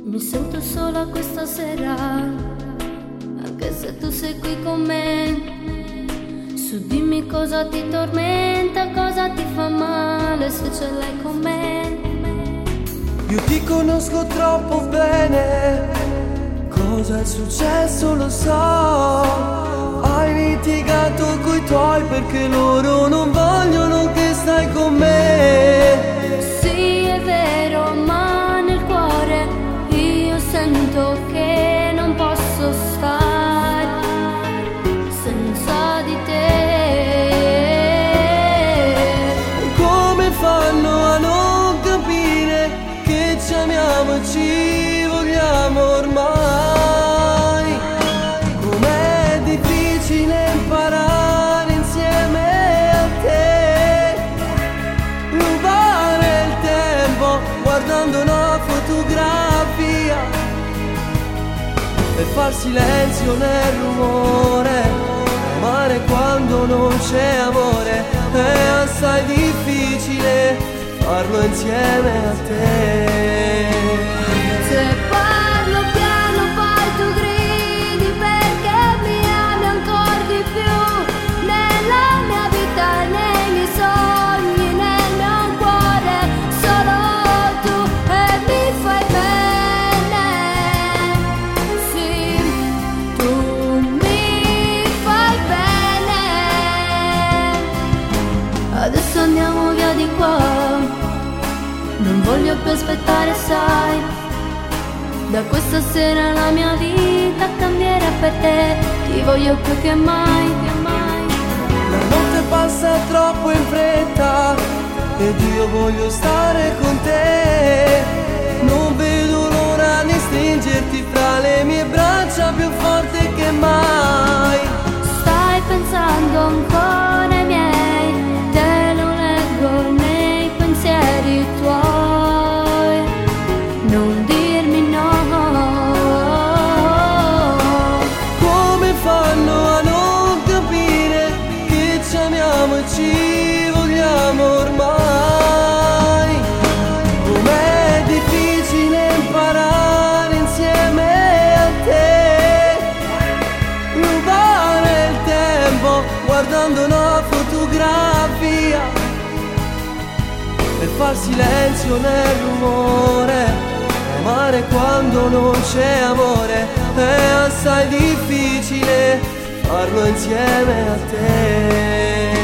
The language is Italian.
Mi sento sola questa sera, anche se tu sei qui con me. Su dimmi cosa ti tormenta, cosa ti fa male se ce l'hai con me. Io ti conosco troppo bene, cosa è successo lo so. Hai litigato coi tuoi perché loro non vogliono che stai con me. Sì, è vero, ma nel cuore io sento che non posso stare senza di te. Come fanno a non capire che ci amiamo e ci vogliamo ormai? Com'è difficile imparare insieme a te, rubare il tempo guardando una fotografia e far silenzio nel rumore, amare quando non c'è amore, è assai difficile farlo insieme a te. Se parlo piano poi tu gridi perché mi ami ancora di più. Nella mia vita, nei miei sogni, nel mio cuore, solo tu e mi fai bene. Sì, tu mi fai bene. Adesso andiamo via di qua, non voglio più aspettare, sai. Da questa sera la mia vita cambierà per te. Ti voglio più che mai, che mai. La notte passa troppo in fretta ed io voglio stare con te. Non vedo l'ora di stringerti fra le mie braccia più forte che mai. Stai pensando ancora ai miei, te lo leggo nei pensieri tuoi. Non dirmi no. Come fanno a non capire che ci amiamo e ci vogliamo ormai? Com'è difficile imparare insieme a te, rubare il tempo guardando una fotografia e far silenzio nel rumore, amare quando non c'è amore, è assai difficile farlo insieme a te.